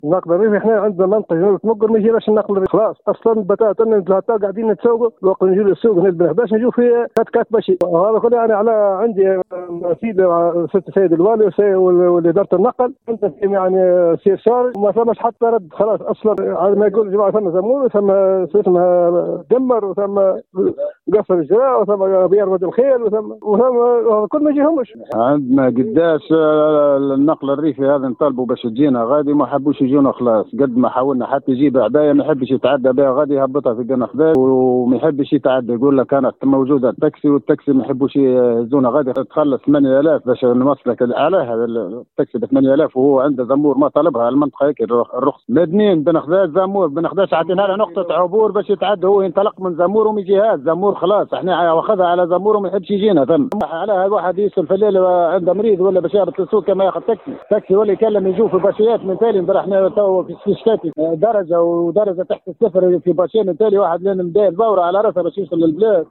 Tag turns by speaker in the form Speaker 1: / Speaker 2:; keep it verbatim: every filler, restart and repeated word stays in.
Speaker 1: النقل الريفي احنا عندنا منطقه جنوب تمقر ما يجيناش النقل الريفي خلاص اصلا بتاتا ثلاثه قاعدين نتسوقوا الوقت نجي للسوق نبدا حداش نجوا في كات كات ماشي هذا كله يعني على عندي سيد ست سيد الوالي والاداره النقل انت يعني سير شارج ما فماش حتى رد خلاص اصلا على ما يقول جماعه ثم زمور ثم اسمها دمر وثم قصر الجراء وثم بيربد الخيل وثم وثم كل ما يجيهمش.
Speaker 2: عندنا قداش النقل الريفي هذا نطالبوا باش تجينا غادي ما حبوش يجونا خلاص قد ما حاولنا حتى يجيب عبايه ما يحبش يتعدى بها غادي يهبطها في قناة وما يحبش يتعدى يقول لك كانت موجوده التاكسي والتاكسي ما يحبوش يهزونا غادي تخلص ثمانية آلاف باش نوصلك على هذا التاكسي ب ثمانية آلاف وهو عنده زمور ما طلبها المنطقه هيك الرخص مدنيين بن خداش زمور بن خداش عطينا له نقطه عبور باش يتعدى هو ينطلق من زمور وما يجيهاش زمور خلاص احنا واخذها على زمور وما يحبش يجينا ثم على هذا واحد يسال في الليل عنده مريض ولا بشاره السوق كما ياخذ تاكسي تاكسي ولا يكلم يجوا في باشيات من تالي احنا تو في الشتاتي درجه ودرجه تحت الصفر في باشين من تالي واحد لنا مداير دوره على راسه باش يوصل للبلاد.